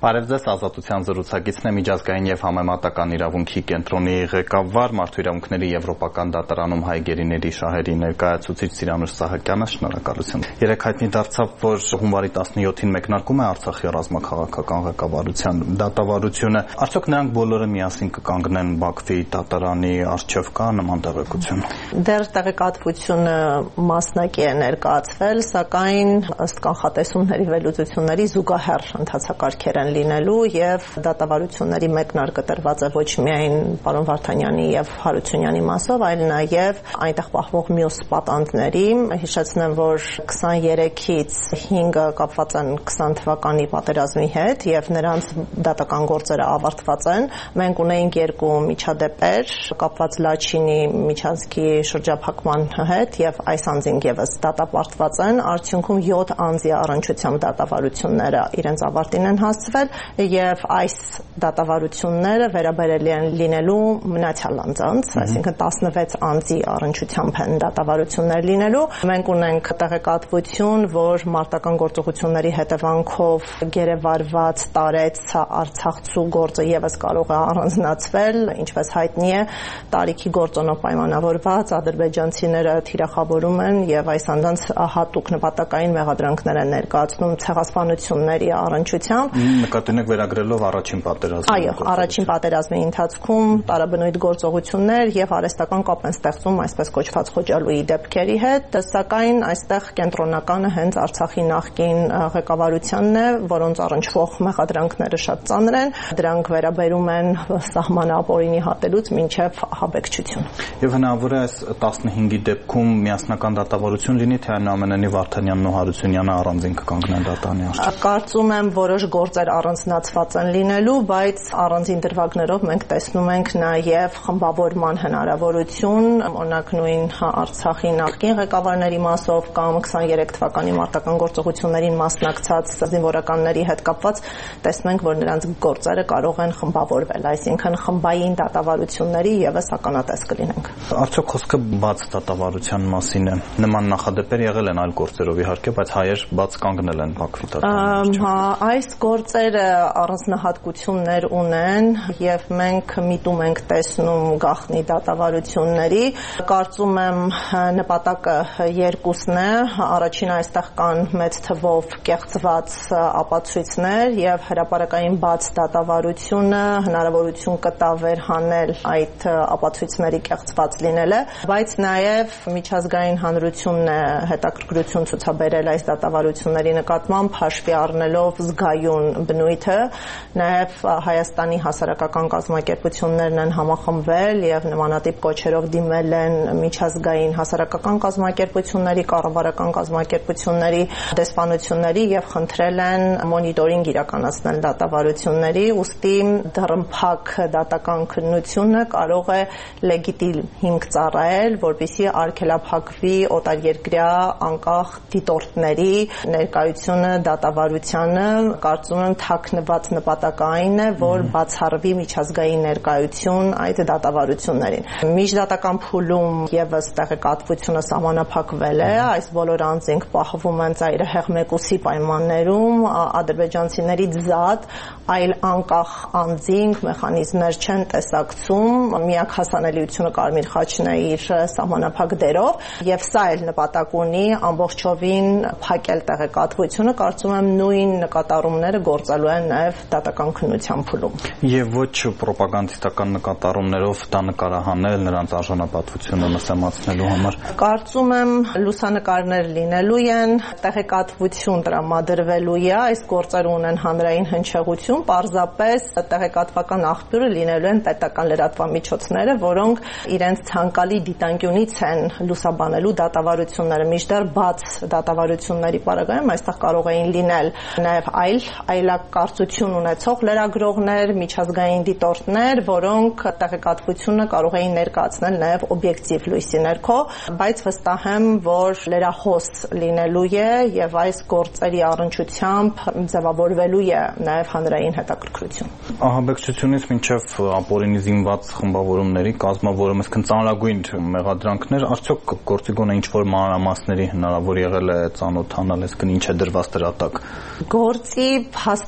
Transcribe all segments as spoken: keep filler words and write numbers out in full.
Բարև ձեզ, Ազատության զրուցակիցն է, միջազգային և համեմատական իրավունքի կենտրոնի ղեկավար, Մարդու իրավունքների եվրոպական դատարանում հայ գերիների շահերի ներկայացուցիչ Սիրանուշ Սահակյանը, շնորհակալություն։ Երեկ հայտնի դարձավ, որ հունվարի տասնյոթին մեկնարկում է Արցախի ռազմաքաղաքական ղեկավարության դատավարությունը։ Արդյոք նրանք բոլորը միասին կկանգնեն Բաքվի դատարանի առջև, կա նման տեղեկություն։ Դեռ տեղեկատվությունը մասնակի է ներկայացվել, սակայն ըստ կանխատեսումների վերլուծությունների զուգահեռ ընթացակարգեր են լինելու եւ դատավարությունների մեկնարկը տրված է ոչ միայն պարոն Վարդանյանի եւ Հարությունյանի մասով, այլ նաեւ այնտեղ պահվող մյուս պատանդների։ Հիշեցնեմ, որ քսաներեքից հինգը կապված են քսան թվականի պատերազմի հետ եւ նրանց դատական գործերը ավարտված են։ Մենք ունեինք երկու միջադեպեր կապված Լաչինի միջանցքի շրջափակման հետ եւ այս անձին եւս դատապարտված են։ Արդյունքում յոթ անձի առնչությամբ դատավարությունները իրենց ավարտին են հասցվել եւ այս դատավարությունները վերաբերելի են լինելու մնացյալ անձանց, այսինքն տասնվեց անձի առնչությամբ են դատավարություններ լինելու։ Մենք ունենք տեղեկատվություն, որ մարտական գործողությունների հետևանքով գերեվարված տարեց Արցախցու գործը եւս կարող է առանձնացվել, ինչպես հայտնի է, տարիքի գործոնով պայմանավորված ադրբեջանցիները թիրախավորում են եւ այս անձանց հատուկ նպատակային մեղադրանքներ են ներկայացնում ցեղասպանությունների առնչությամբ։ Նկատի ունեք վերագրելով առաջին պատերազմի։ Այո, առաջին պատերազմի ընթացքում տարաբնույթ գործողություններ եւ արհեստական կապ են ստեղծում այսպես կոչված Խոջալույի դեպքերի հետ, սակայն այստեղ կենտրոնականը հենց Արցախի նախկին ղեկավարությանն է, որոնց առնչվող մեղադրանքները շատ ծանր են, դրանք վերաբերում են սահմանապորինի հատելուց մինչև ահաբեկչություն։ Եվ հնարավոր է այս տասնհինգի դեպքում միասնական դատավարություն լինի, թե այնուամենայնիվ Վարդանյանն ու Հարությունյանը առանձին կկանգնեն դատարանի առջև։ Կարծում եմ որոշ գործեր առանձնացված են լինելու, բայց առանձին դրվագներով մենք տեսնում ենք նաև խմբավորման հնարավորություն, օրինակ նույն Արցախի նախկին ղեկավարների մասով կամ քսաներեք թվականի մարտական գործողություններին մասնակցած զինվորականների հետ կապված տեսնենք, որ նրանց գործերը կարող են խմբավորվել, այսինքն խմբային դատավարությունների եւս ականատես կլինենք։ Արդյոք խոսքը բաց դատավարության մասին է։ Նման նախադեպեր եղել են այլ գործերով իհարկե, բայց հայեր բաց կանգնել են Բաքվի դատարանի։ Հա, այս գործերը առանձնահատկություններ ունեն եւ մենք միտում ենք տեսնում գաղտնի դատավարությունների։ Կարծում եմ նպատակը երկուսն է։ Առաջին այստեղ կան մեծ թվով կեղծված ապացույցներ եւ հրապարակային բաց դատավարությունը հնարավորություն կտա վերհանել այդ ապացույցների կեղծված լինելը, բայց նաեւ միջազգային հանրությունն է հետաքրքրություն ցուցաբերել այս դատավարությունների նկատմամբ հաշվի առնելով զգայուն բնույթը, նաև Հայաստանի հասարակական կազմակերպություններն են համախմբվել եւ նմանատիպ կոչերով դիմել են միջազգային հասարակական կազմակերպությունների, կառավարական կազմակերպությունների, դեսպանությունների եւ խնդրել են մոնիտորինգ իրականացնել դատավարությունների, ուստի դռնփակ դատական քննությունը կարող է լեգիտիմ հիմք ծառայել, որպեսզի արգելափակվի օտարերկրյա անկախ դիտորդների ներկայությունը դատավարությանը։ Կարծում եմ թաքնված նպատակը այն է, որ բացառվի միջազգային ներկայություն այդ դատավարություններին։ Միջդատական փուլում եւս տեղեկատվությունը սահմանափակվել է, այս բոլոր անձինք պահվում են ծայրահեղ մեկուսի պայմաններում, ադրբեջանցիներից զատ այլ անկախ անձինք մեխանիզմներ չեն տեսակցում, միակ հասանելիությունը Կարմիր խաչն է իր սահմանափակ դերով, եւ սա էլ նպատակ ունի ամբողջովին փակել տեղեկատվությունը, կարծում եմ նույն նկատառումները գործելու են նաեւ դատական քննության փուլում։ Եվ ոչ պրոպագանդիստական նկատառումներով դա նկարահանել նրանց արժանապատվությունը մսեմացնելու համար։ Կարծում եմ լուսանկարներ լինելու են, տեղեկատվություն տրամադրվելու է, այս գործերը ունեն հանրային հնչեղություն, պարզապես տեղեկատվական աղբյուրը լինելու են պետական լրատվամիջոցները, որոնք իրենց ցանկալի դիտանկյունից են լուսաբանելու դատավարությունները, մինչդեռ բաց դատավարությունների պարագայում այստեղ կարող էին լինել նաև այլ այլակարծություն ունեցող լրագրողներ, միջազգային դիտորդներ, որոնք տեղեկատվությունը կարող էին ներկայացնել նաև օբյեկտիվ լույսի ներքո, բայց վստահ եմ, որ լրահոս լինելու է եւ այս գործերի առնչությամբ ձևավորվելու է նաև հանրային հետաքրքրություն։ Ահաբեկչությունից մինչև ապօրինի զինված խմբավորումների կազմավորում, այսինքն ծանրագույն մեղադրանքներ, արդյոք գործի գոնե ինչ-որ մանրամասների հնարավոր եղել է ծանոթանալ, այսինքն ինչ է դրված դրա տակ։ Գործի հաստ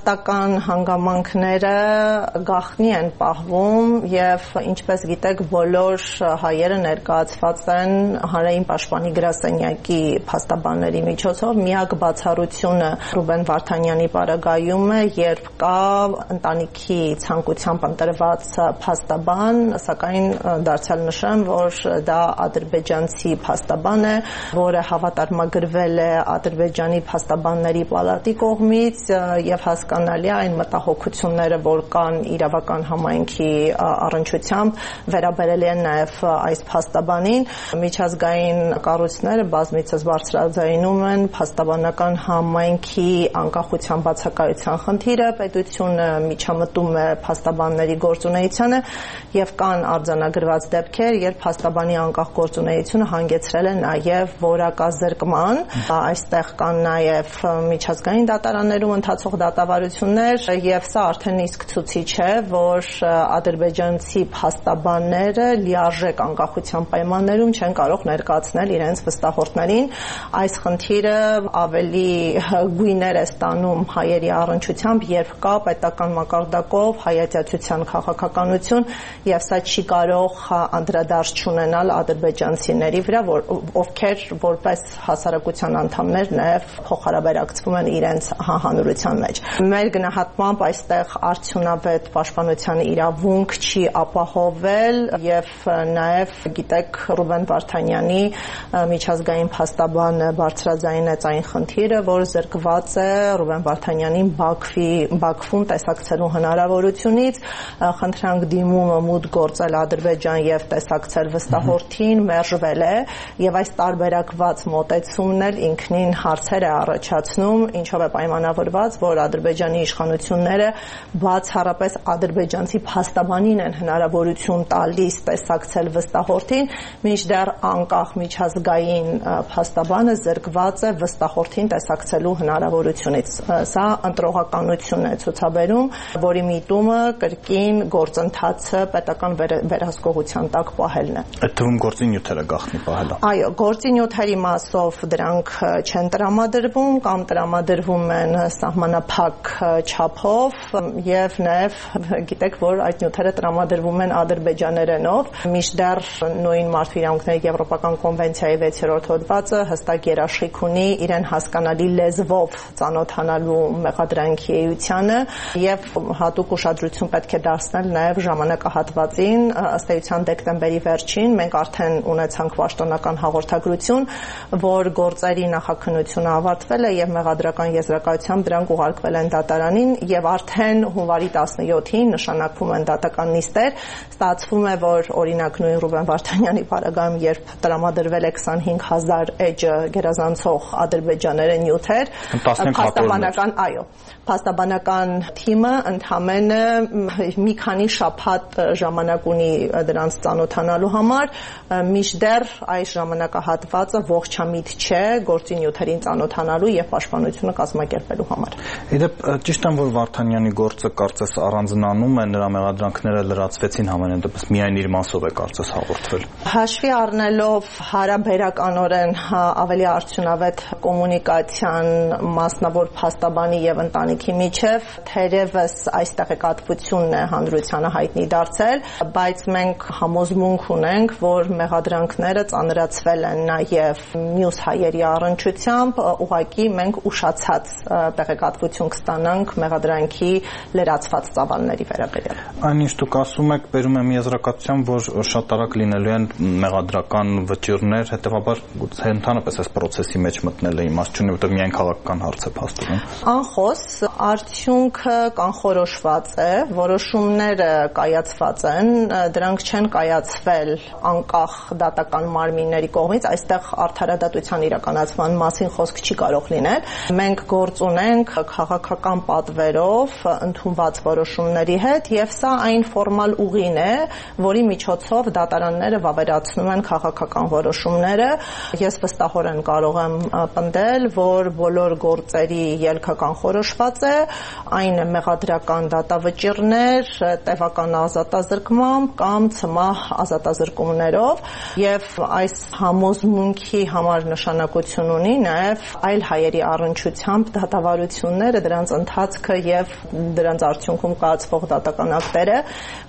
փաստական հանգամանքները գաղտնի են պահվում եւ ինչպես գիտեք բոլոր հայերը ներկայացված են հանրային պաշտպանի գրասենյակի փաստաբանների միջոցով միակ բացառությունը Ռուբեն Վարդանյանի պարագայում է երբ կա ընտանիքի ցանկությամբ ընտրված փաստաբան սակայն դարձյալ նշեմ որ դա ադրբեջանցի փաստաբան է որը հավատարմագրվել է Ադրբեջանի փաստաբանների պալատի կողմից եւ հասկանալի է այն մտահոգությունները, որ կան իրավական համայնքի առնչությամբ վերաբերելի են նաեւ այս փաստաբանին միջազգային կառույցները բազմիցս բարձրաձայնում են փաստաբանական համայնքի անկախության բացակայության խնդիրը, պետությունը միջամտում է փաստաբանների գործունեությանը եւ կան արձանագրված դեպքեր, երբ փաստաբանի անկախ գործունեությունը հանգեցրել է նաեւ որակազրկման, այստեղ կան նաեւ միջազգային դատարաններում ընթացող դատավարություններ եւ սա արդեն իսկ ցուցիչ է, որ ադրբեջանցի փաստաբանները լիարժեք անկախության պայմաններում չեն կարող ներկայացնել իրենց վստահորդներին։ Այս խնդիրը ավելի գույներ է ստանում հայերի առնչությամբ, երբ կա պետական մակարդակով հայատյացության քաղաքականություն եւ սա չի կարող անդրադարձ չունենալ ադրբեջանցիների վրա, որ ովքեր որպես հասարակության անդամներ նաեւ փոխհարաբերակցվում են իրենց հանրության մեջ։ Մեր գնահատմամբ այստեղ արդյունավետ պաշտպանության իրավունք չի ապահովել եւ նաեւ գիտեք Ռուբեն Վարդանյանի միջազգային փաստաբանը բարձրաձայնեց այն խնդիրը, որ զրկված է Ռուբեն Վարդանյանին Բաքվի Բաքվում տեսակցելու հնարավորությունից, խնդրանք դիմումը մուտք գործել Ադրբեջան եւ տեսակցել վստահորդին մերժվել է եւ այս տարբերակված մոտեցումն էլ ինքնին հարցեր է առաջացնում, ինչով է պայմանավորված, որ Ադրբեջանի իշխանությունները բացառապես ադրբեջանցի փաստաբանին են հնարավորություն տալիս տեսակցել վստահորդին, մինչդեռ անկախ միջազգային փաստաբանը զրկված է վստահորդին տեսակցելու հնարավորությունից։ Սա ընտրողականություն է ցուցաբերում, որի միտումը կրկին գործընթացը պետական վերահսկողության տակ պահելն է։ Այդ թվում գործի նյութերը գաղտնի պահելը։ Այո, գործի նյութերի մասով դրանք չեն տրամադրվում կամ տրամադրվում են սահմանափակ չափով եւ նաեւ գիտեք, որ այդ նյութերը տրամադրվում են ադրբեջաներենով, մինչդեռ նույն մարդու իրավունքների եվրոպական կոնվենցիայի վեցերորդ հոդվածը հստակ երաշխիք ունի իրեն հասկանալի լեզվով ծանոթանալու մեղադրանքի էությանը եւ հատուկ ուշադրություն պետք է դարձնել նաեւ ժամանակահատվածին, ըստ էության դեկտեմբերի վերջին մենք արդեն ունեցանք պաշտոնական հաղորդագրություն, որ գործերի նախաքննությունը ավարտվել է եւ մեղադրական եզրակացությամբ դրանք ուղարկվել են դատարանին եւ արդեն հունվարի տասնյոթին նշանակվում են դատական նիստեր, ստացվում է, որ օրինակ նույն Ռուբեն Վարդանյանի պարագայում, երբ տրամադրվել է քսանհինգ հազար էջը գերազանցող ադրբեջաներեն նյութեր, փաստաբանական, այո, փաստաբանական թիմը ընդամենը մի քանի շաբաթ ժամանակ ունի դրանց ծանոթանալու համար, մինչդեռ այս ժամանակահատվածը ողջամիտ չէ գործի նյութերին ծանոթանալու եւ պաշտպանությունը կազմակերպելու համար։ Իդեպ ճիշտ է, որ Վարդանյանի գործը կարծես առանձնանում է, նրա մեղադրանքները լրացվեցին համենայն դեպս միայն իր մասով է կարծես հաղորդվել։ Հաշվի առնելով հարաբերականորեն ավելի արդյունավետ կոմունիկացիան մասնավոր փաստաբանի եւ ընտանիքի միջև, թերևս այս տեղեկատվությունն է հանրությանը հայտնի դարձել, բայց մենք համոզմունք ունենք, որ մեղադրանքները ծանրացվել են նաեւ մյուս հայերի առնչությամբ, ուղղակի մենք ուշացած տեղեկատվություն կստանանք մեղադրանքի լրացված ծավալների վերաբերյալ։ Այնինչ դուք ասում եք, բերում եմ եզրակացության, որ շատ արագ լինելու են մեղադրական վճիռներ, հետեւաբար գուցե ընդհանրապես այս process-ի մեջ մտնելը իմաստ չունի, որտեղ միայն քաղաքական հարց է փաստորեն։ Անխոս արդյունքը կանխորոշված է, որոշումները կայացված են, դրանք չեն կայացվել անկախ դատական մարմինների կողմից, այստեղ արդարադատության իրականացման մասին խոսք չի կարող լինել։ Մենք գործ ունենք քաղաքական պատվերով ընդունված որոշումների հետ եւ սա այն ֆորմալ ուղին է, որի միջոցով դատարանները վավերացնում են քաղաքական որոշումները։ Ես վստահորեն կարող եմ պնդել, որ բոլոր գործերի ելքը կանխորոշված է, այն է մեղադրական դատավճիռներ, տևական ազատազրկմամբ կամ ցմահ ազատազրկումներով եւ այս համոզմունքի համար նշանակություն ունի նաեւ այլ հայերի առնչությամբ դատավարությունները, դրանց դրանց ընթացքը եւ դրանց արդյունքում կայացվող դատական ակտերը,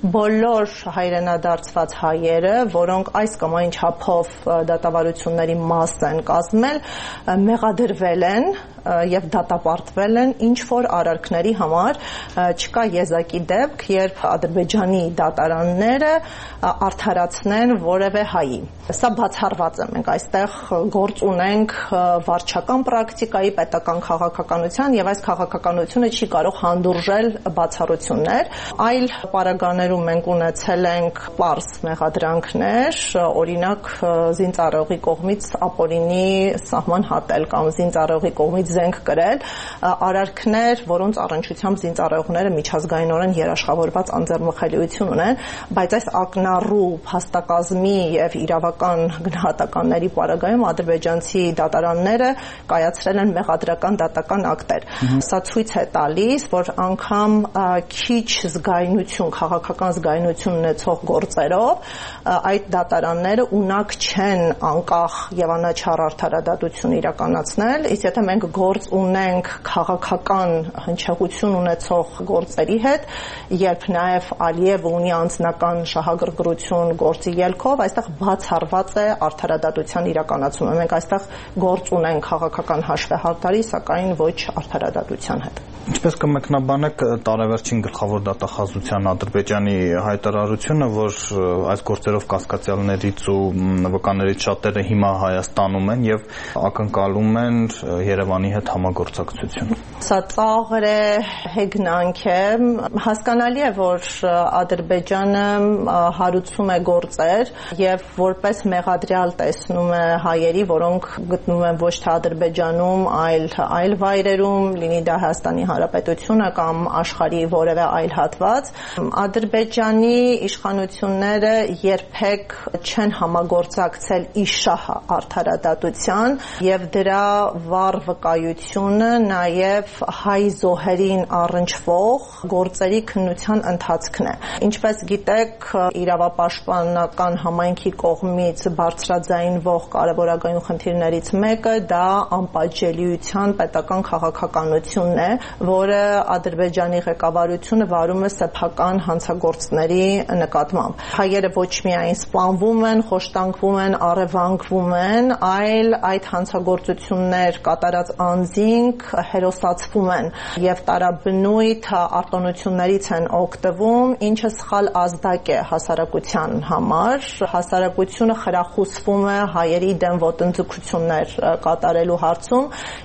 բոլոր հայրենադարձված հայերը, որոնք այս կամ այն չափով դատավարությունների մաս են կազմել, մեղադրվել են եւ դատապարտվել են ինչ որ արարքների համար, չկա եզակի դեպք, երբ Ադրբեջանի դատարանները արդարացնեն որևէ հայի։ Սա բացառված է, մենք այստեղ գործ ունենք վարչական պրակտիկայի, պետական քաղաքականության եւ այս քաղաքականությունը չի կարող հանդուրժել բացառություններ, այլ պարագաներում մենք ունեցել ենք պարզ մեղադրանքներ, օրինակ զինծառայողի կողմից ապօրինի սահման հատել կամ զինծառայողի կողմից զենք կրել, արարքներ, որոնց առնչությամբ զինծառայողները միջազգայինորեն երաշխավորված անձեռնմխելիություն ունեն, բայց այս ակնառու փաստակազմի եւ իրավական գնահատականների պարագայում ադրբեջանցի դատարանները կայացրել են մեղադրական դատական ակտեր։ Սա ցույց է տալիս, որ անգամ քիչ զգայունություն, քաղաքական զգայունություն ունեցող գործերով այդ դատարանները ունակ չեն անկախ եւ անաչառ արդարադատություն իրականացնել, իսկ եթե մենք գործ ունենք քաղաքական հնչեղություն ունեցող գործերի հետ, երբ նաև Ալիևը ունի անձնական շահագրգռություն գործի ելքով, այստեղ բացառված է արդարադատության իրականացումը։ Մենք այստեղ գործ ունենք քաղաքական հաշվեհարդարի, սակայն ոչ արդարադատության հետ։ Ինչպես կմեկնաբանեք տարեվերջին գլխավոր դատախազության Ադրբեջանի հայտարարությունը, որ այս գործերով կասկածյալներից ու վկաներից շատերը հիմա Հայաստանում են եւ ակնկալում են Երևանի հետ համագործակցություն։ Սա ծաղր է, հեգնանք է, հասկանալի է, որ Ադրբեջանը հարուցում է գործեր եւ որպես մեղադրյալ տեսնում է հայերի, որոնք գտնվում են ոչ թե Ադրբեջանում, այլ այլ վայրերում, լինի դա Հայաստանի Հանրապետությունը կամ աշխարհի որևէ այլ հատված։ Ադրբեջանի իշխանությունները երբեք չեն համագործակցել իշահ արդարադատության եւ դրա վառ վկայությունը նաեւ հայ զոհերին առնչվող գործերի քննության ընթացքն է։ Ինչպես գիտեք, իրավապաշտպանական համայնքի կողմից բարձրաձայնվող կարևորագույն խնդիրներից մեկը դա անպատժելիության պետական քաղաքականությունն է, որը Ադրբեջանի ղեկավարությունը վարում է սեփական հանցագործների նկատմամբ։ Հայերը ոչ միայն սպանվում են, խոշտանգվում են, առևանգվում են, այլ այդ հանցագործություններ կատարած անձինք հերոսացվում են եւ տարաբնույթ արտոնություններից են օգտվում, ինչը սխալ ազդակ է հասարակության համար։ Հասարակությունը խրախուսվում է հայերի դեմ ոտնձգություններ կատարելու հարցում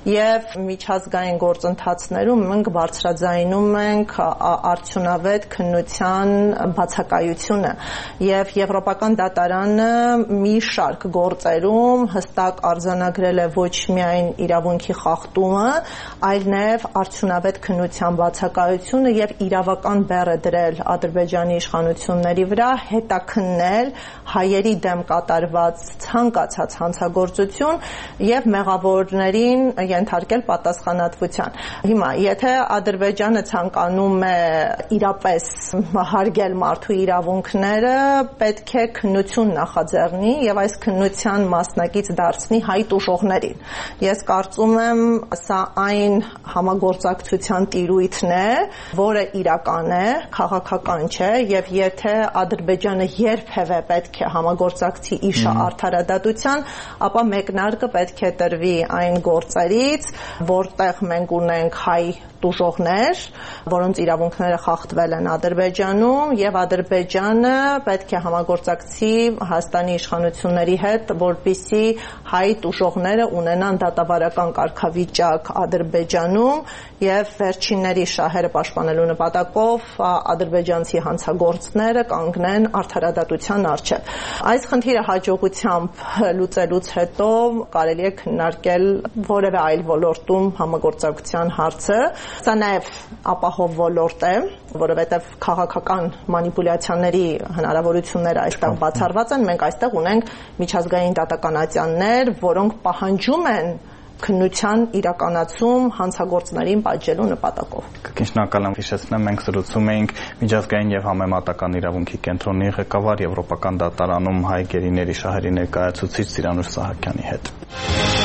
եւ միջազգային գործընթացներում մենք բարձրաձայնում ենք արդյունավետ քննության բացակայությունը եւ Եվրոպական դատարանը մի շարք գործերում հստակ արձանագրել է ոչ միայն իրավունքի խախտումը, այլ նաեւ արդյունավետ քննության բացակայությունը եւ իրավական բեռը դրել Ադրբեջանի իշխանությունների վրա, հետաքննել հայերի դեմ կատարված ցանկացած հանցագործություն եւ մեղավորներին ենթարկել պատասխանատվության։ Հիմա, եթե Ադրբեջանը ցանկանում է իրապես հարգել մարդու իրավունքները, պետք է քննություն նախաձեռնի եւ այս քննության մասնակից դարձնի հայ տուժողներին։ Ես կարծում եմ, սա այն համագործակցության տիրույթն է, որը իրական է, քաղաքական չէ եւ եթե Ադրբեջանը երբևէ պետք է համագործակցի իշահ արդարադատության, ապա մեկնարկը պետք է տրվի այն գործերից, որտեղ մենք ունենք հայ տուժողներ, որոնց իրավունքները խախտվել են Ադրբեջանում եւ Ադրբեջանը պետք է համագործակցի Հայաստանի իշխանությունների հետ, որպեսզի հայ տուժողները ունենան դատավարական կարգավիճակ Ադրբեջանում եւ վերջինների շահերը պաշտպանելու նպատակով ադրբեջանցի հանցագործները կանգնեն արդարադատության առջև։ Այս խնդիրը հաջողությամբ լուծելուց հետո կարելի է քննարկել որևէ այլ ոլորտում համագործակցության հարցը։ Սա նաև ապահով ոլորտ է, որովհետև քաղաքական մանիպուլյացիաների հնարավորությունները այստեղ բացառված են, մենք այստեղ ունենք միջազգային դատականատյաններ, որոնք պահանջում են քննության իրականացում հանցագործներին պատժելու նպատակով։ Կքին շնորհակալ եմ, հիշեցնեմ, մենք զրուցում էինք միջազգային եւ համեմատական իրավունքի կենտրոնի ղեկավար Եվրոպական դատարանում հայ գերիների շահերի ներկայացուցիչ Սիրանուշ Սահակյանի հետ։